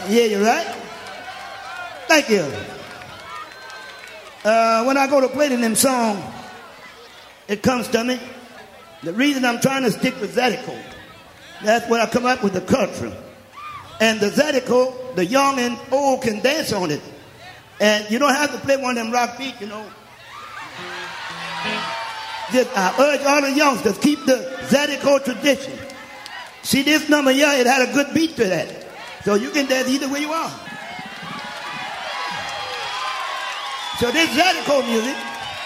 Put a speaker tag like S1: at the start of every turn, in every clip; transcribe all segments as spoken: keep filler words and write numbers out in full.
S1: Yeah, you're right. Thank you. Uh, when I go to play them song, it comes to me. The reason I'm trying to stick with Zydeco, that's when I come up with the culture. And the Zydeco, the young and old can dance on it. And you don't have to play one of them rock beats, you know. Just, I urge all the youngsters, keep the Zydeco tradition. See this number here, it had a good beat to that. So you can dance either way you are. So this Zydeco music,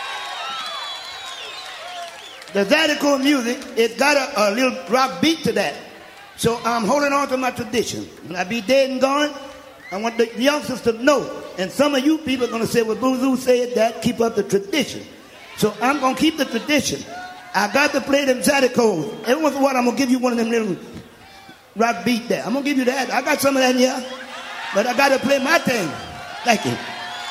S1: the Zydeco music, it's got a, a little rock beat to that. So I'm holding on to my tradition. When I be dead and gone, I want the youngsters to know. And some of you people are going to say, well, Boozoo said that, keep up the tradition. So I'm going to keep the tradition. I got to play them Zydeco. Every once in a while, I'm going to give you one of them little rock beat there. I'm going to give you that. I got some of that in here. But I got to play my thing. Thank you.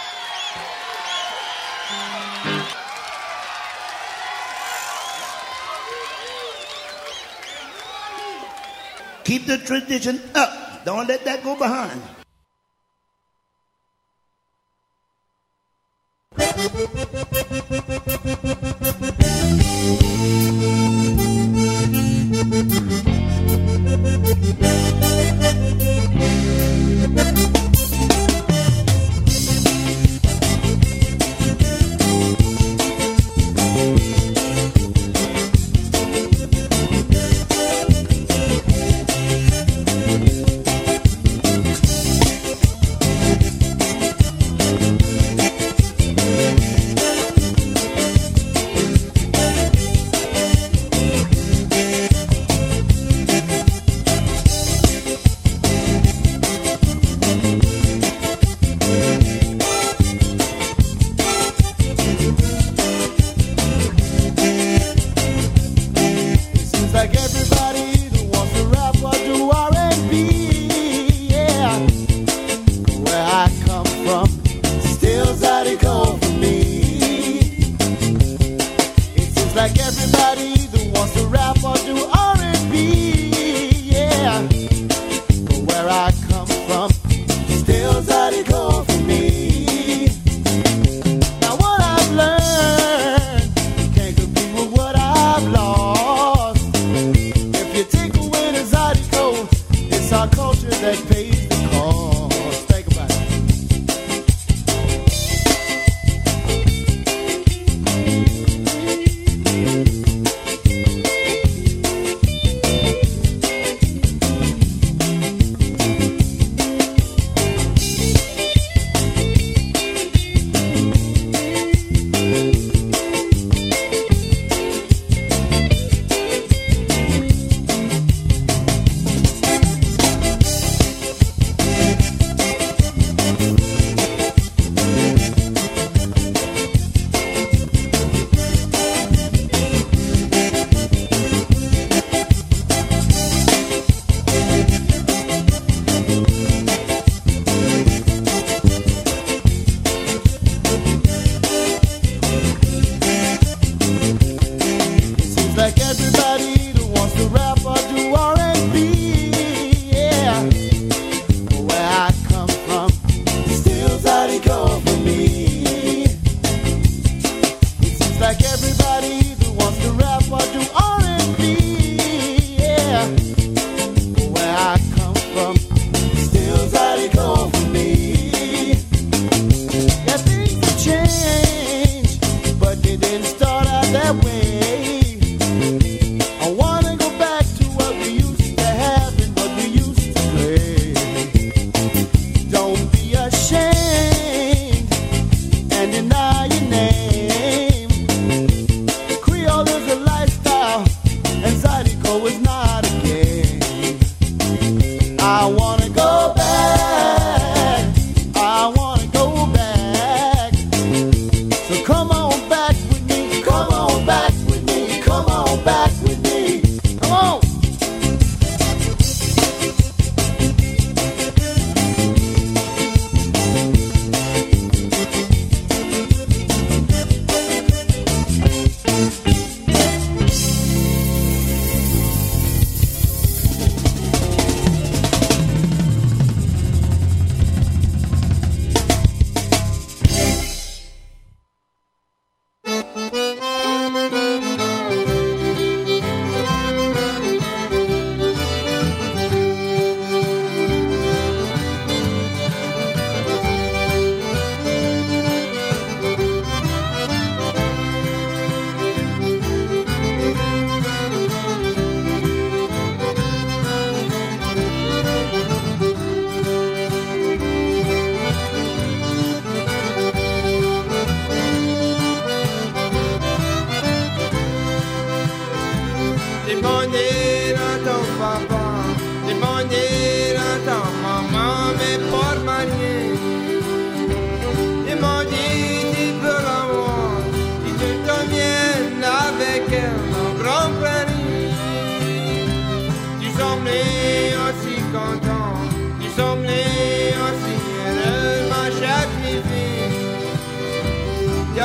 S1: Keep the tradition up. Don't let that go behind.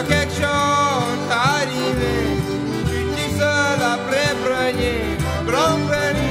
S2: a quelque chose arrivé. Je suis seul après premier grand prix.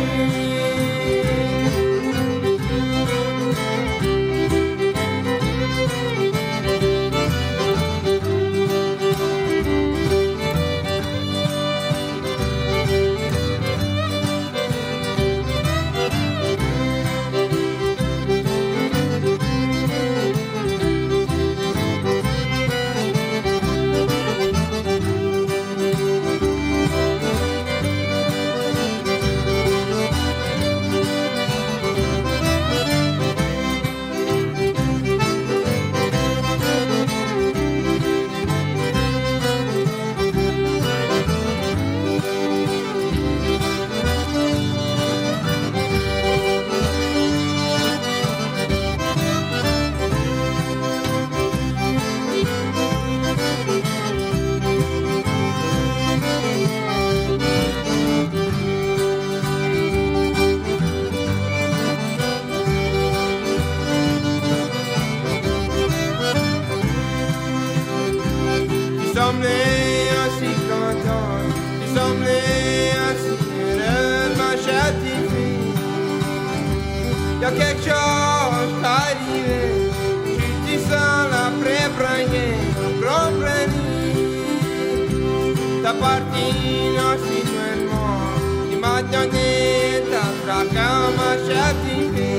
S3: y a quelque chose arrivé. Je dis ça après premier, grand premier. Ta partie finalement, il m'a donné ta fracas, m'a châtié.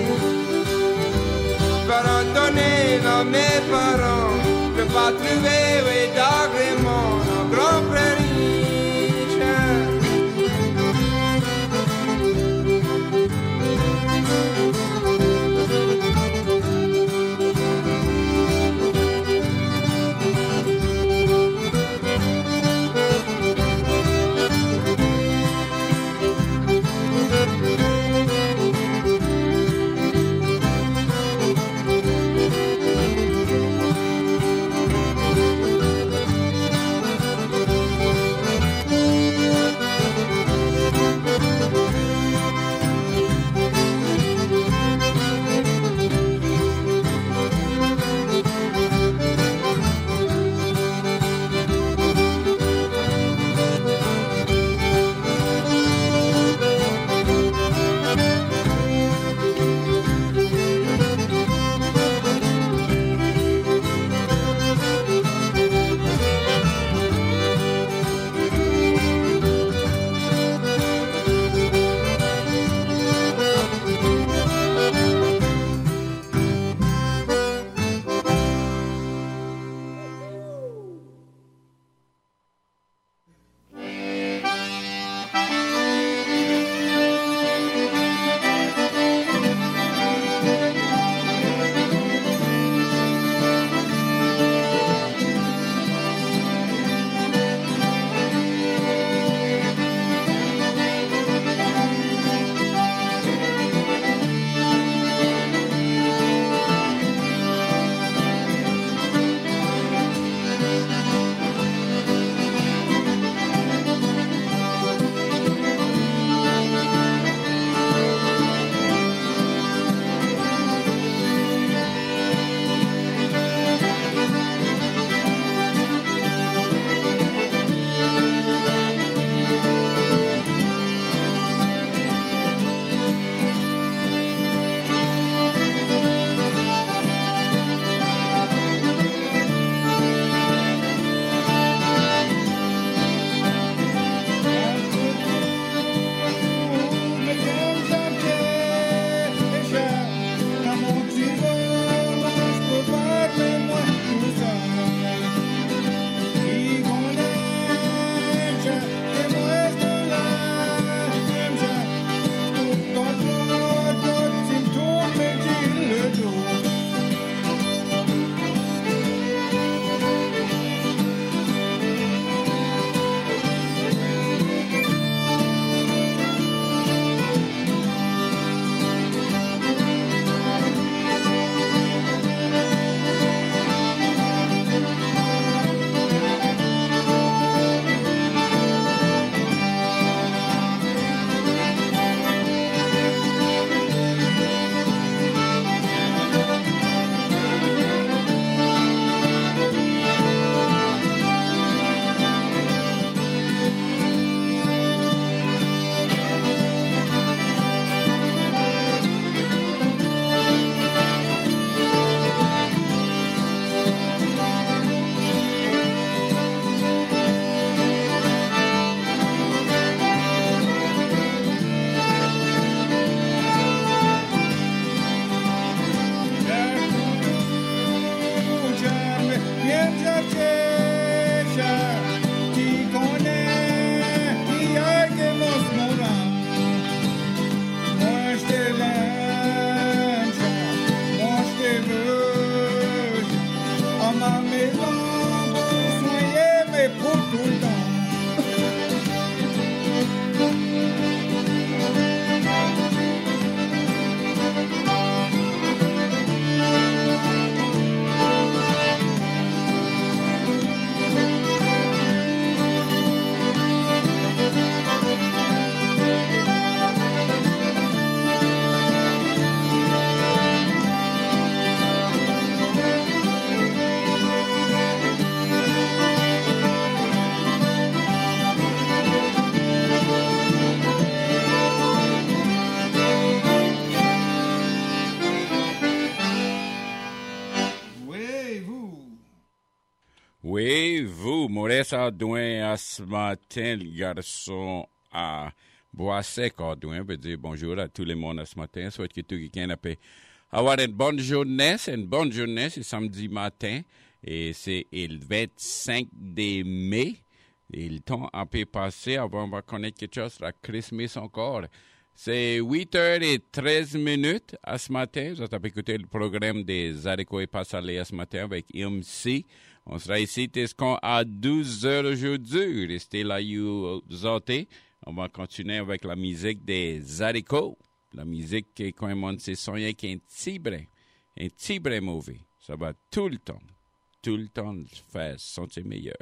S3: Par donner à mes parents, je peux pas trouver d'agrément, un grand premier.
S4: Oui, vous, Maurice Ardouin, à ce matin, le garçon à Bois-Sec Ardouin, veut dire bonjour à tout le monde à ce matin. Souhaite que tout quelqu'un a pu avoir une bonne journée. C'est une bonne journée, c'est samedi matin et c'est le vingt-cinq de mai. Et le temps a pu passer avant de connaître quelque chose la Christmas encore. C'est huit heures treize minutes à ce matin. Vous avez écouté le programme des haricots et passalés à ce matin avec M C. On sera ici à douze heures aujourd'hui. Restez là, vous autres. On va continuer avec la musique des haricots. La musique qui, quand on se soigne, qui est un petit brin, un petit brin mauvais. Ça va tout le temps, tout le temps faire sentir meilleur.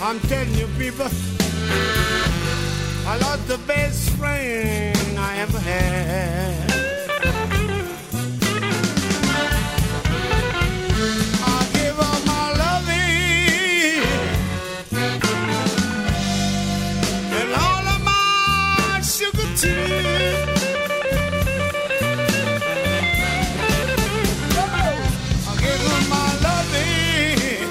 S5: I'm telling you, people, I lost the best friend I ever had. I gave up my loving and all of my sugar tea. I gave up my loving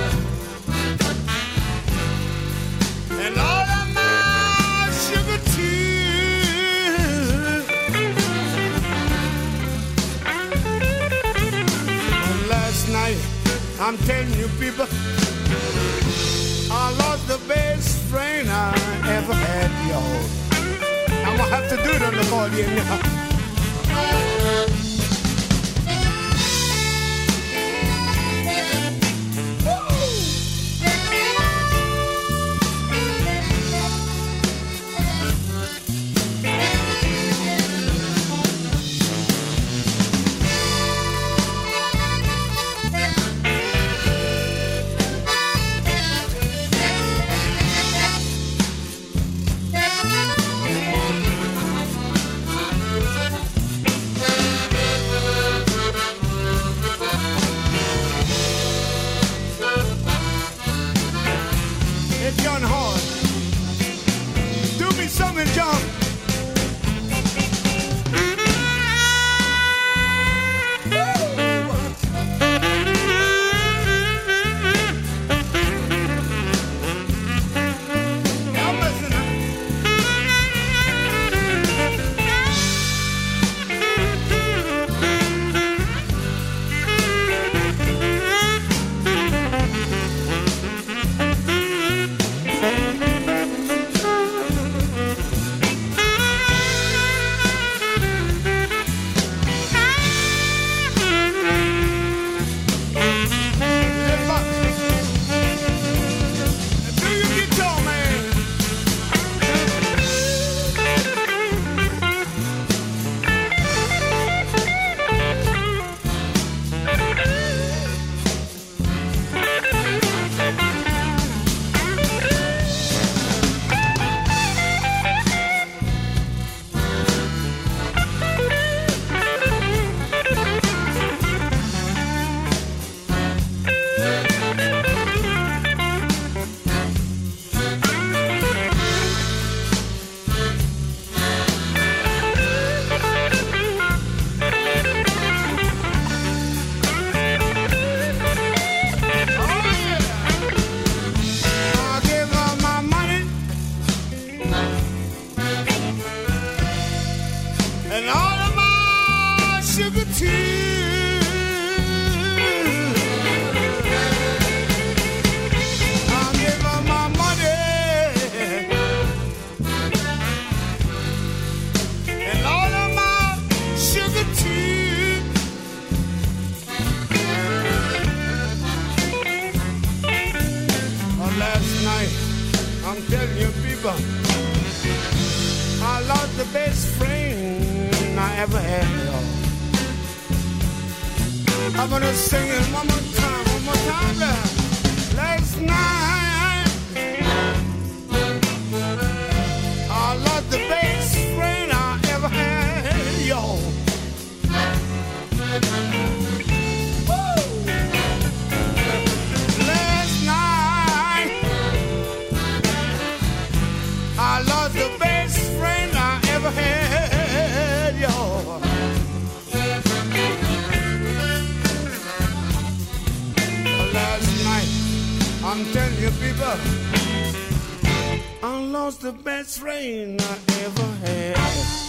S5: and all of my sugar tea. And last night, I'm telling you people, I lost the best friend I ever had, y'all. I'm gonna have to do it on the accordion now. John Hall, do me something, John. I'm listening. And all of my sugar tea. I give her my money and all of my sugar tea. Oh, last night, I'm telling you people, I lost the best friend I ever had, y'all. I'm gonna sing it one more time, one more time now. Last night, I lost the best friend I ever had, y'all. Woo! Last night, I lost the best friend I ever had, y'all. Last night, I'm telling you people, I lost the best friend I ever had.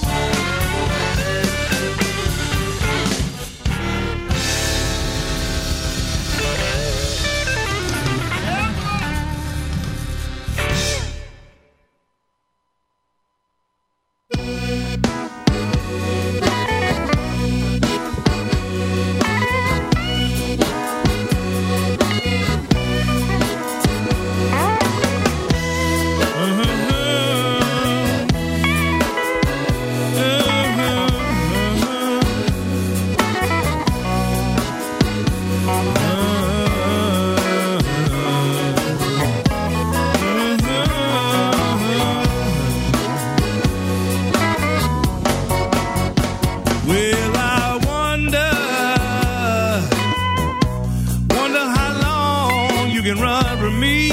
S6: can run from me.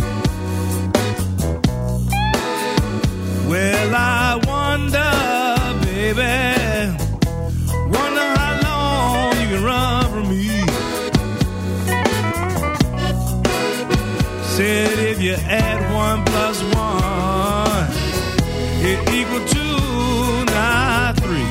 S6: Well, I wonder, baby, wonder how long you can run from me. Said if you add one plus one, it equal two, not three.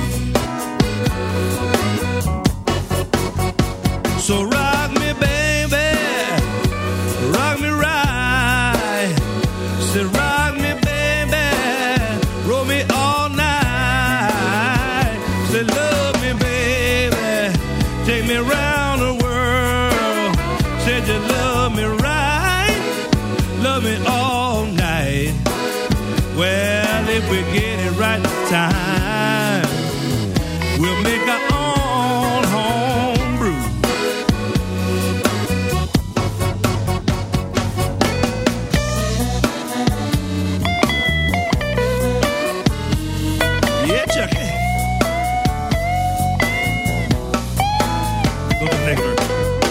S6: So rock me, baby, rock me right. Said rock me, baby, roll me all night. Said love me, baby, take me around the world. Said you love me right, love me all night. Well, if we get it right this time, we'll make our own home brew. Yeah, Chucky. Go to the next verse.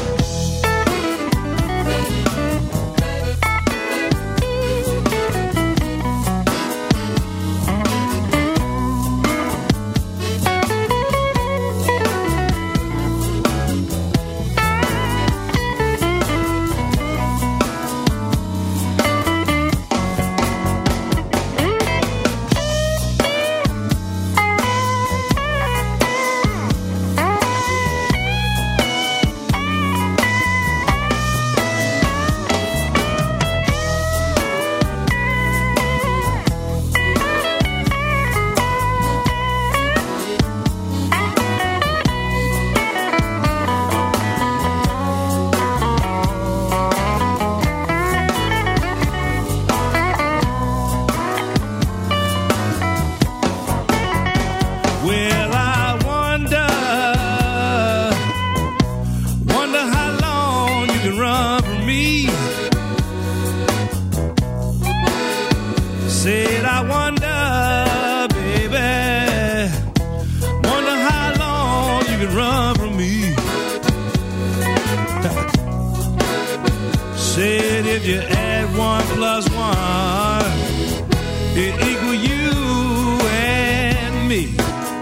S6: Well, I wonder, wonder how long you can run from me. Said I wonder, baby, wonder how long you can run from me. Said if you add one plus one, it equal you and me.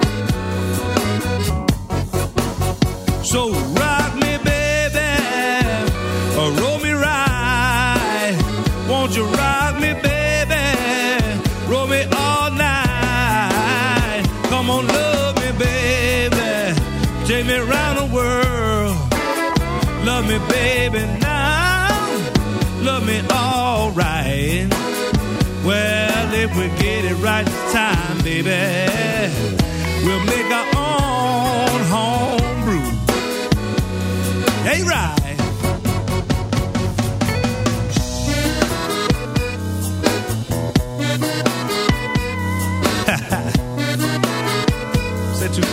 S6: So rock me, baby, or roll me right. Won't you rock me, baby, roll me all night. Come on, love me, baby, take me around the world. Love me, baby, now, love me all right. Well, if we get it right this time, baby, we'll make our own home brew. Hey, right. Say two.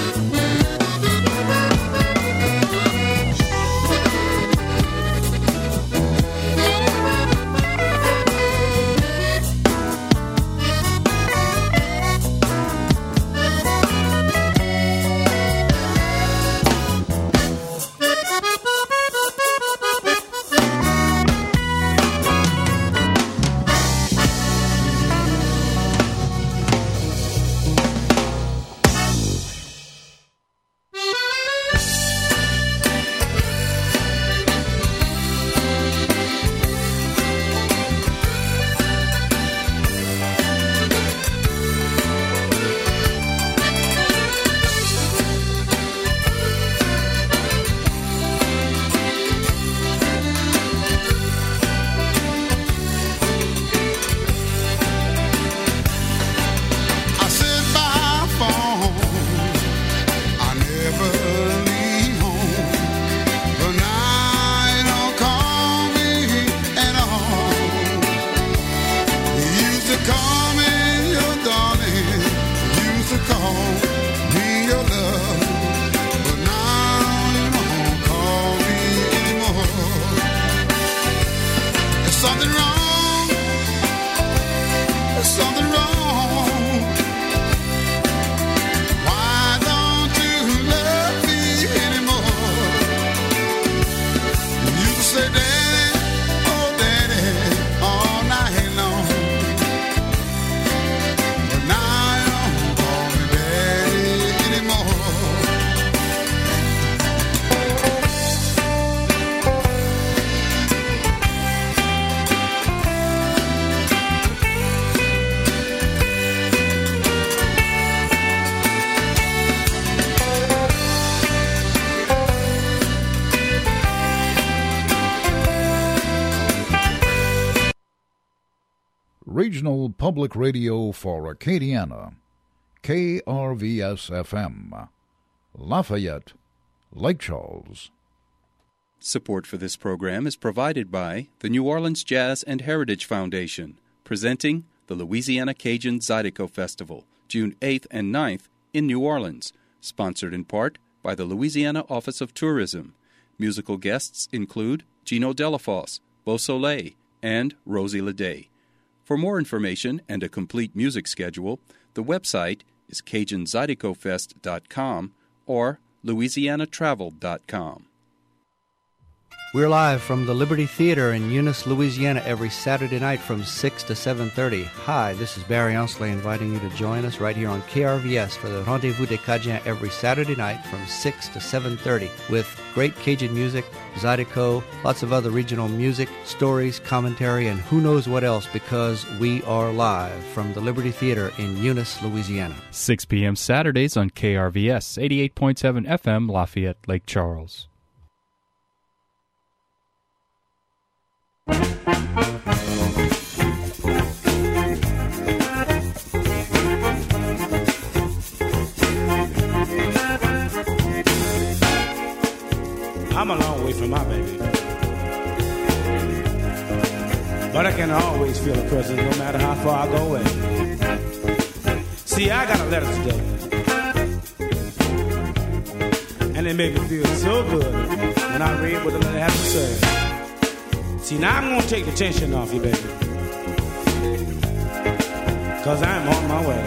S7: Regional Public Radio for Acadiana, K R V S F M, Lafayette, Lake Charles.
S8: Support for this program is provided by the New Orleans Jazz and Heritage Foundation, presenting the Louisiana Cajun Zydeco Festival, June eighth and ninth in New Orleans, sponsored in part by the Louisiana Office of Tourism. Musical guests include Gino Delafosse, Beau Soleil, and Rosie Leday. For more information and a complete music schedule, the website is Cajun Zydeco Fest dot com or Louisiana Travel dot com.
S9: We're live from the Liberty Theater in Eunice, Louisiana, every Saturday night from six to seven thirty. Hi, this is Barry Onsley inviting you to join us right here on K R V S for the Rendezvous des Cajuns every Saturday night from six to seven thirty with great Cajun music, Zydeco, lots of other regional music, stories, commentary, and who knows what else, because we are live from the Liberty Theater in Eunice, Louisiana.
S10: six p.m. Saturdays on K R V S, eighty-eight point seven F M, Lafayette, Lake Charles.
S5: I'm a long way from my baby, but I can always feel her presence no matter how far I go away. See, I got a letter today, and it made me feel so good when I read what the letter had to say. See, now I'm gonna take the tension off you, baby, cause I'm on my way.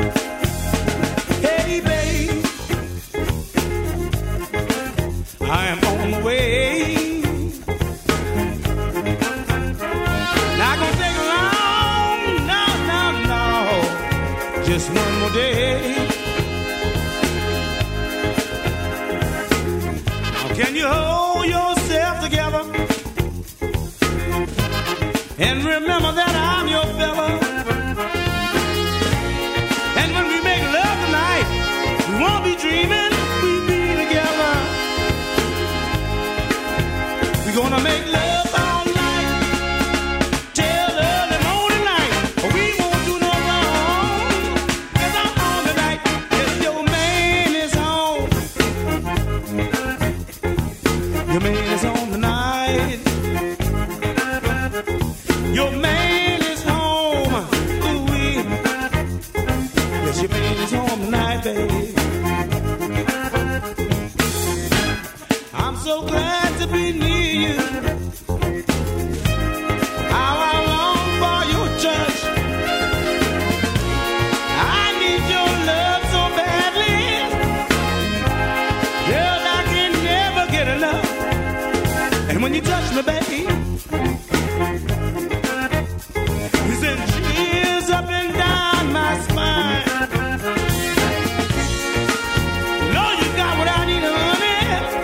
S5: Hey, babe, I am on the way. Not gonna take long, no, no, no, just one more day. Now can you hold yourself together and remember that I'm your fella? And when we make love tonight, we won't be dreaming, we'll be together. We're gonna make love all night till early morning light. We won't do no wrong, 'cause I'm on tonight. Yes, your man is home. Your man is home tonight. Your man is home. Ooh-wee. Yes, your man is home tonight, baby. I'm so glad to be near you. How I long for your touch. I need your love so badly. Girl, I can never get enough. And when you touch me, baby, you send chills up and down my spine. Know you got what I need, honey.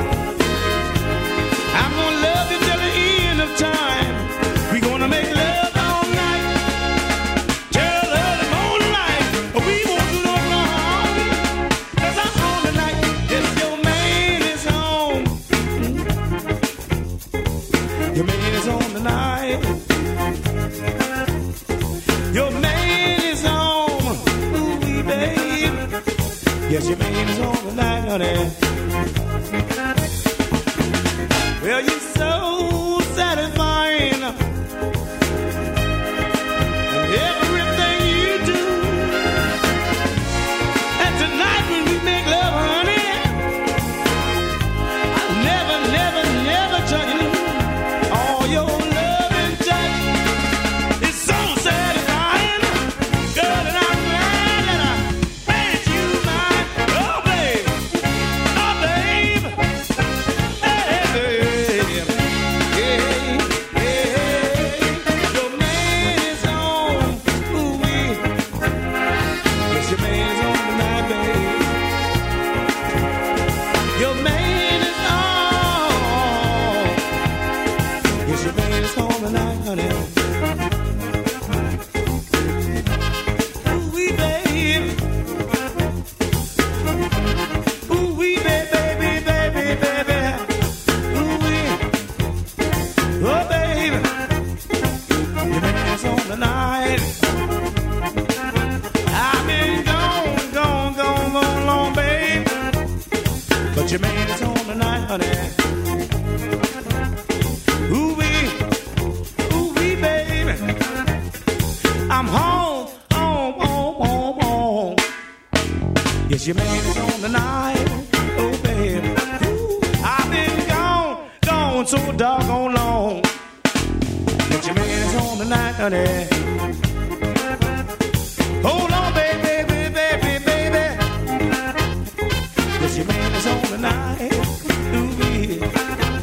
S5: I'm gonna love you till the end of time. We gonna make love all night till early morning light. We won't do no wrong, 'cause I'm home tonight. Yes, your man is home. Your man is home tonight. Your man is home. Ooh, babe. Yes, your man is home tonight, honey. Well, you're so satisfying in everything you do. And tonight when we make love, honey, I'll never, never, never tell you. All your love and touch is so satisfying. Girl, and I'm glad that I made you mine. Oh, babe. Oh, babe. Hey, babe. Hey, hey. Your man is home. Ooh-wee. Yes, your man is home tonight, babe. Your man is home. Yes, your man is home tonight, honey. Ooh-wee, babe. Ooh-wee, baby, baby, baby, baby. Ooh-wee. Oh, baby. Your man is home tonight. on so doggone long. But your man is on tonight, honey. Hold on, baby, baby, baby, baby. But your man is on tonight. Ooh, yeah.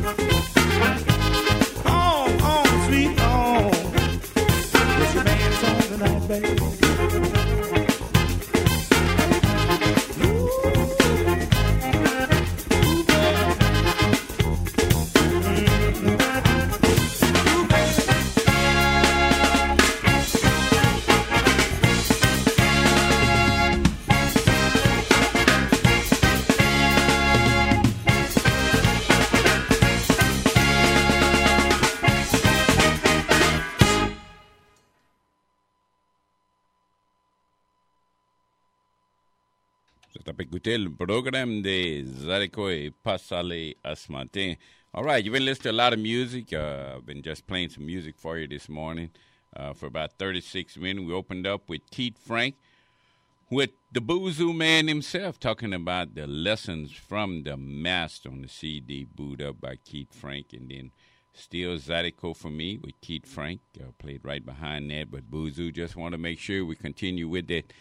S5: On, on, sweet on. But your man is on tonight, baby.
S4: Écoutez le programme de Zydeco et Pasale Asmatin. All right, you've been listening to a lot of music. Uh, I've been just playing some music for you this morning uh, for about thirty-six minutes. We opened up with Keith Frank, with the Boozoo Man himself, talking about the lessons from the master on the C D, booed up by Keith Frank. And then still Zydeco for me with Keith Frank, uh, played right behind that. But Boozoo just want to make sure we continue with that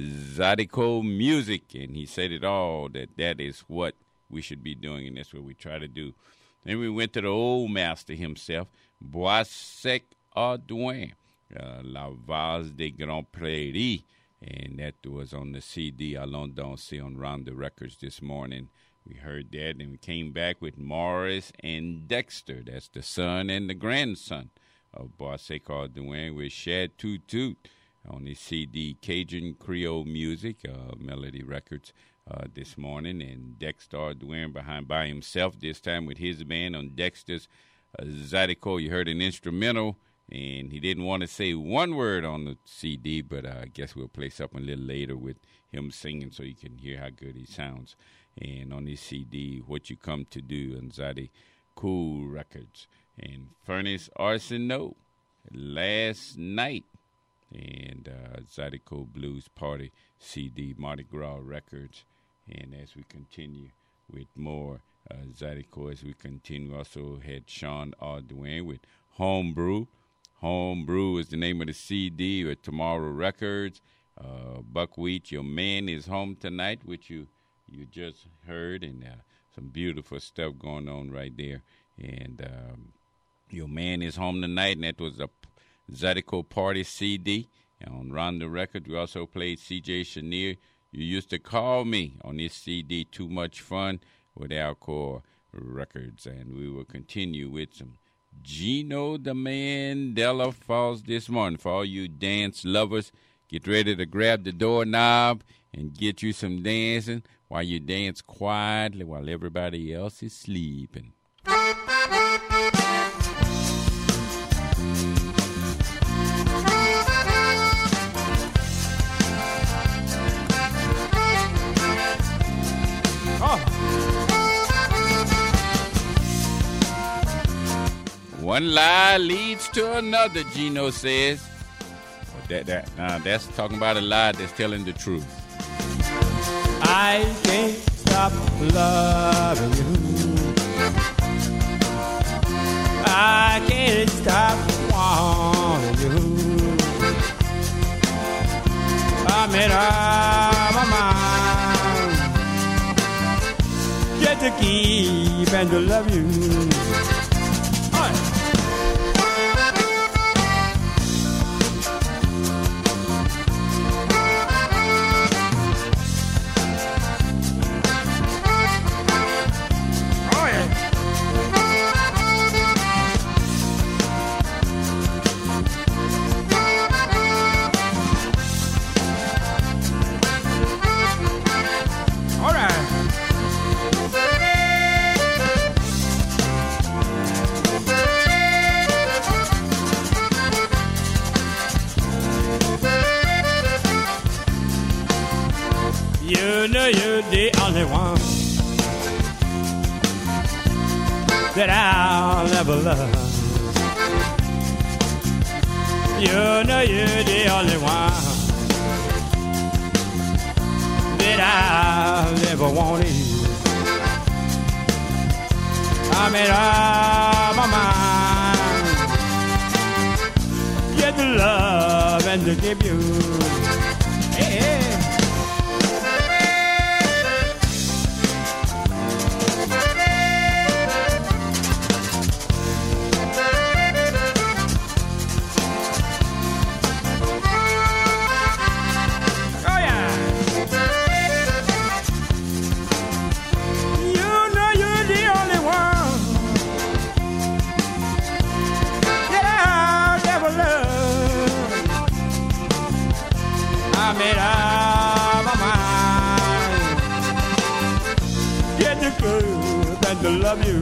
S4: Zydeco music, and he said it all, that that is what we should be doing, and that's what we try to do. Then we went to the old master himself, Boisec Audouin, uh, La Vase des Grands Prairies, and that was on the C D Allons Danser on Ronda Records this morning. We heard that, and we came back with Morris and Dexter. That's the son and the grandson of Boisec Audouin with Shad Toot Toot on the C D Cajun Creole Music, uh, Melody Records, uh, this morning. And Dexter Audouin behind by himself, this time with his band on Dexter's uh, Zydeco. You heard an instrumental, and he didn't want to say one word on the C D, but uh, I guess we'll play something a little later with him singing so you can hear how good he sounds. And on this C D, What You Come to Do on Zydeco Records. And Furnace Arsenault, Last Night, and uh, Zydeco Blues Party C D, Mardi Gras Records. And as we continue with more uh, Zydeco, as we continue, also had Sean Audouin with Homebrew. Homebrew is the name of the C D with Tomorrow Records. Uh, Buckwheat, Your Man Is Home Tonight, which you, you just heard, and uh, some beautiful stuff going on right there. And um, Your Man Is Home Tonight, and that was a Zydeco Party C D. On Ronda Records, we also played C J Chenier, You Used to Call Me, on this C D, Too Much Fun, with Alcor Records. And we will continue with some Gino the Mandela Falls this morning. For all you dance lovers, get ready to grab the doorknob and get you some dancing while you dance quietly while everybody else is sleeping. One lie leads to another, Gino says. That, that, nah, that's talking about a lie that's telling the truth.
S5: I can't stop loving you. I can't stop wanting you. I made up my mind just to keep and to love you. You're the only one that I'll ever love. You know you're the only one that I'll ever want.
S3: I made up my mind. Get the love and to give you. Hey, hey. I made up my mind. Get the good and to love you.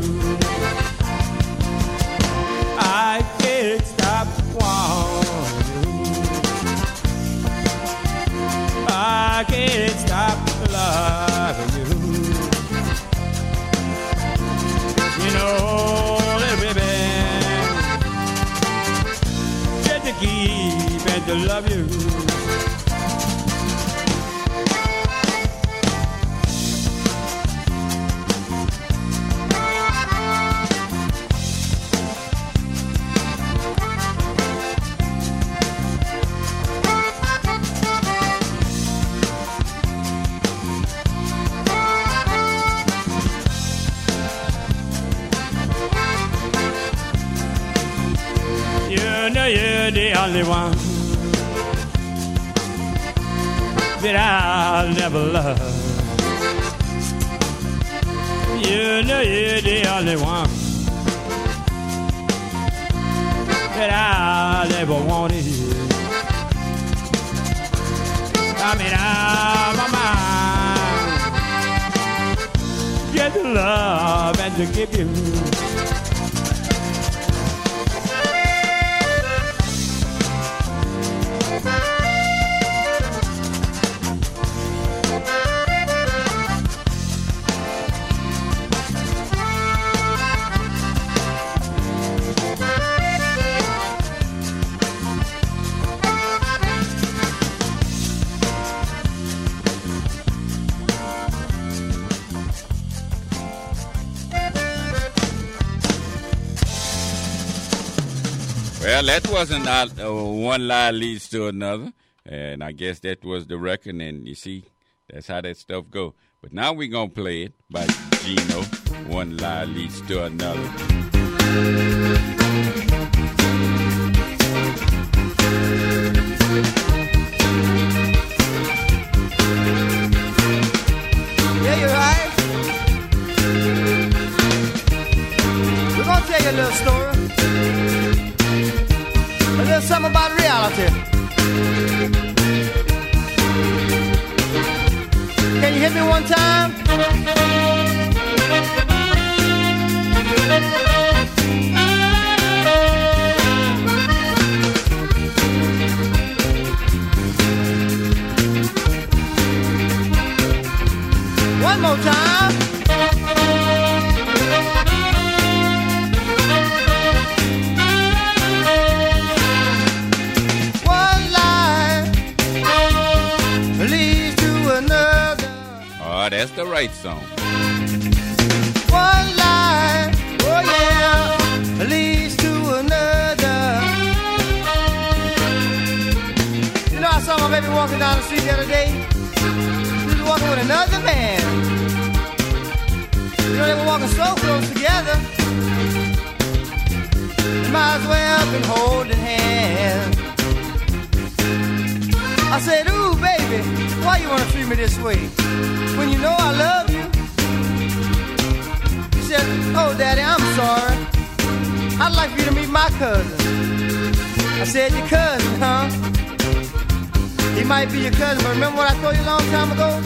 S3: I can't stop wanting you. I can't stop loving you. You know, little baby, get to keep and to love you. You're the only one that I'll never love. You know you're the only one that I'll ever wanted. I mean, I'm a mind. Get the love and to give you.
S4: Well, that wasn't uh, one lie leads to another, and I guess that was the record, and you see, that's how that stuff go. But now we're going to play it by Gino, One Lie Leads to Another.
S3: Yeah, you're right. We're going to tell you a little story. A little something about reality. Can you hit me one time? One more time.
S4: Oh, that's the right song.
S3: One lie, oh yeah, leads to another. You know, I saw my baby walking down the street the other day. She was walking with another man. You know, they were walking so close together. They might as well been holding hands. I said, ooh, baby, why you want to treat me this way? When you know I love you. She said, oh, Daddy, I'm sorry. I'd like for you to meet my cousin. I said, your cousin, huh? He might be your cousin, but remember what I told you a long time ago?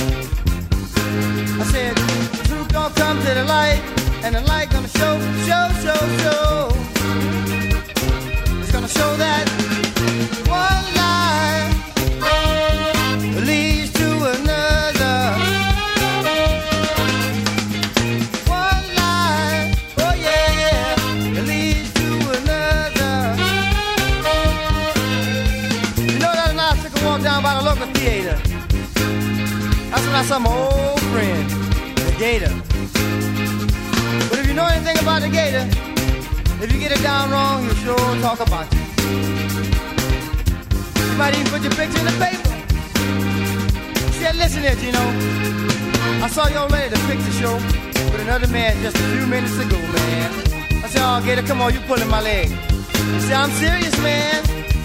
S3: I said, the truth don't come to the light, and the light gonna show, show, show, show. It's gonna show that one lie leads to another. One lie, oh yeah, leads to another. You know that night I took a walk down by the local theater. That's when I saw my old friend, the Gator. But if you know anything thing about the gator, if you get it down wrong, he'll sure talk about you. You might even put your picture in the paper. He said, listen here, Gino. I saw your lady at the picture show with another man just a few minutes ago, man. I said, oh, Gator, come on, you pulling my leg. He said, I'm serious, man.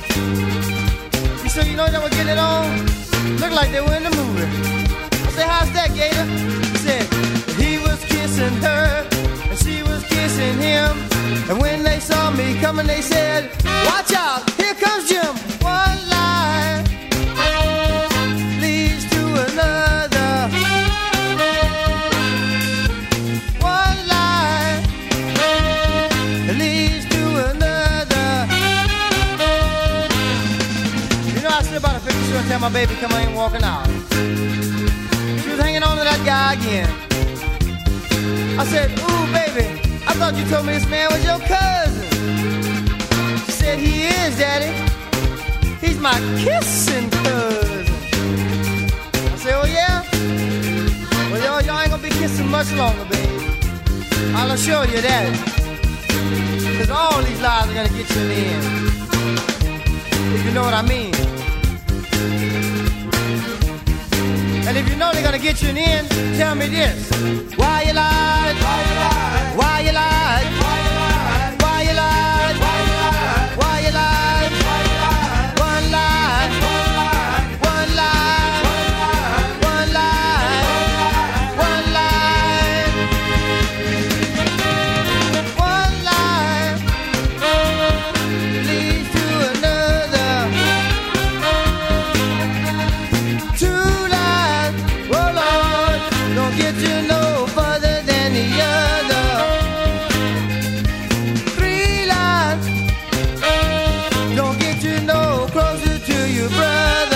S3: He said, you know they were getting it on? Looked like they were in the movie. I said, how's that, Gator? He said, he was kissing her, and she was kissing him. And when they saw me coming, they said, watch out, here comes Jim. One lie leads to another. One lie leads to another. You know, I stood by the picture show and tell my baby, come on in walking out. She was hanging on to that guy again. I said, ooh, baby, I thought you told me this man was your cousin. She said, he is, Daddy. He's my kissing cousin. I said, oh, yeah? Well, y'all, y'all ain't gonna be kissing much longer, baby. I'll assure you that. Because all these lies are gonna get you in the end. If you know what I mean. And if you know they're gonna get you in the end, tell me this. Why you lied? Why you lied? Why you lied? Why you lied? Why you lied? Why you lied? One lie. One lie. One lie. One lie. One lie leads to another. Two lies. Oh Lord, don't get you no further than the other. Three lies don't get you no closer to your brother.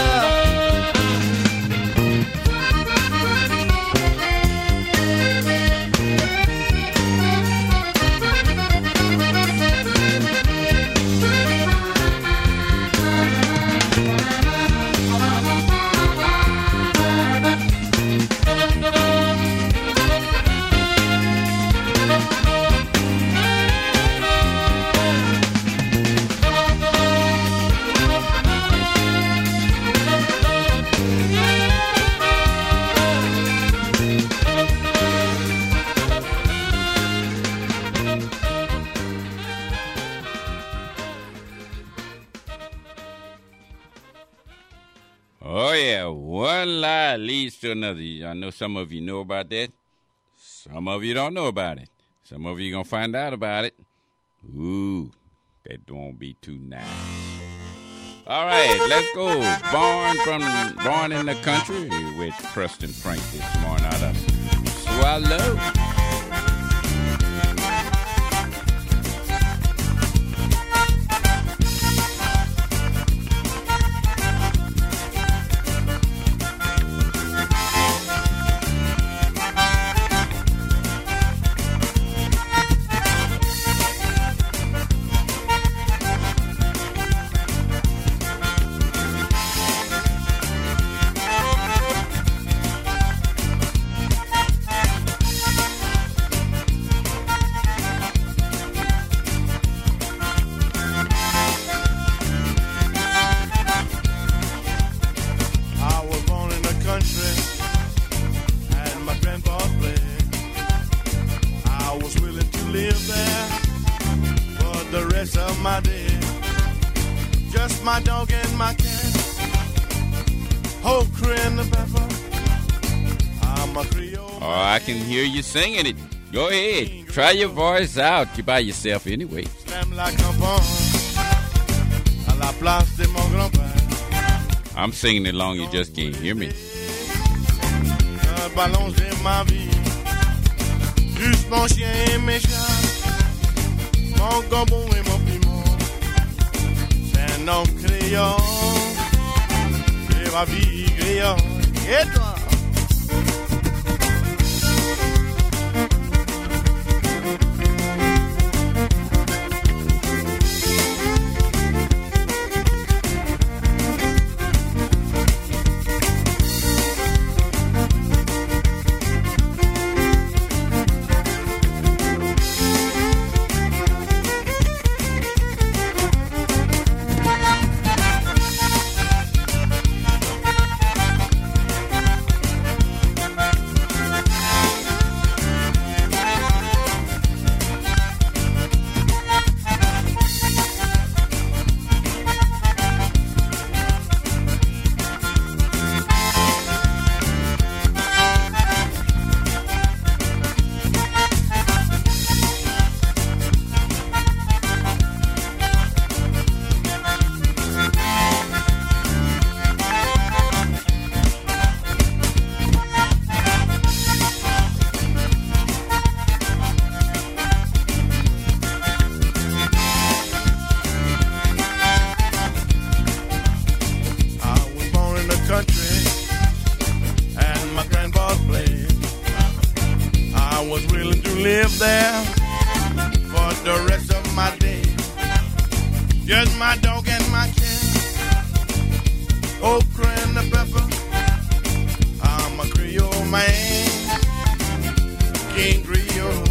S4: Oh, yeah, one lie leads to another. I know some of you know about that. Some of you don't know about it. Some of you going to find out about it. Ooh, that won't be too nice. All right, let's go. Born from born in the country with Preston Frank this morning out of Swallow.
S11: My dog and my cat, okra and the pepper. I'm a Creole.
S4: Oh, I can hear you singing it. Go ahead. Try your voice out. You're by yourself anyway. I'm singing along, you just can't hear me.
S11: Juste mon chien et mes chats, mon gambon et mon piment. C'est un homme créole, c'est ma vie créole. Et toi? Just my dog and my cat. Okra and the pepper. I'm a Creole man. King Creole.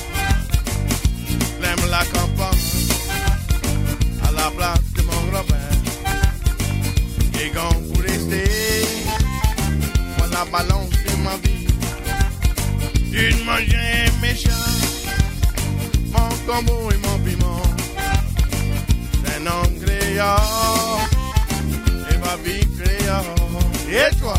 S11: L'aime la campagne. À la place de mon grand-père. Et quand vous restez, moi la balance de ma vie. Une manger méchant. Mon combo et mon piment. C'est un homme créole. Et ma vie créole. Et toi?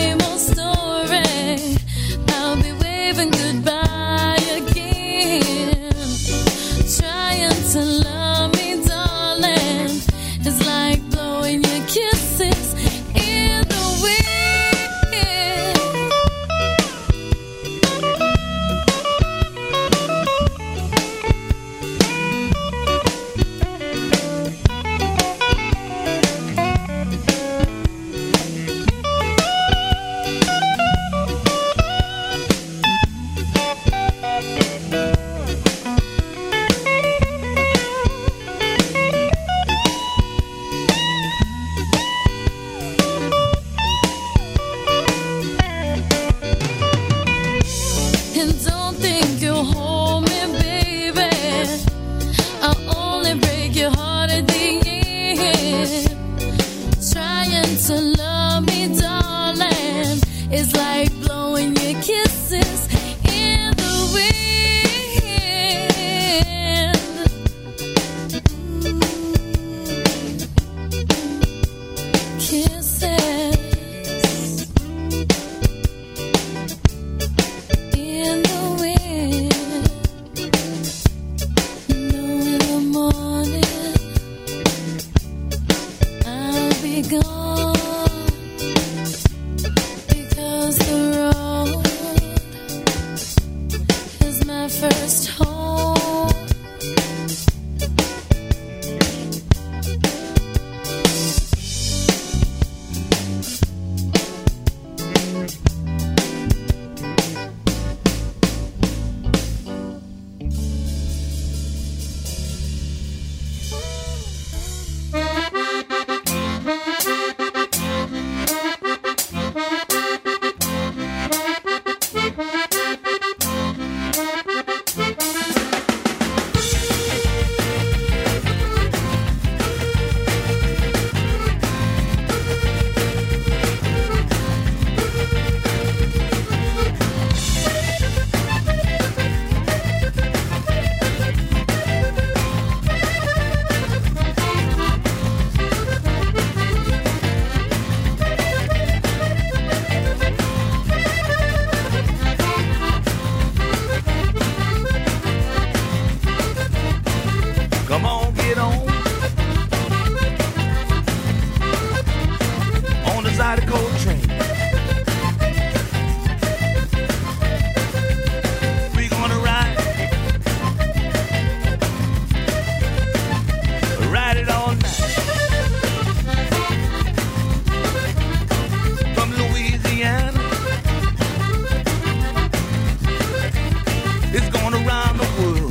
S12: Goodbye again. Don't think you'll hold me, baby. I'll only break your heart at the end. Trying to love me, darling, it's like blowing your kisses in the wind. Kisses in the wind. Know in the morning I'll be gone, because the road is my first home.
S13: Come on, get on. On the Zydeco train. We gonna ride. Ride it all night. From Louisiana, it's going around the world.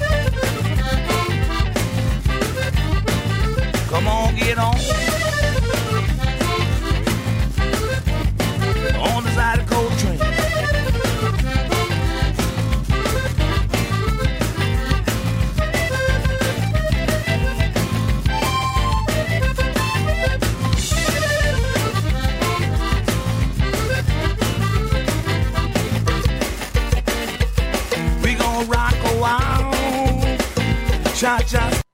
S13: Come on, get on. On the Zydeco train. We gon' rock a while. Cha-cha.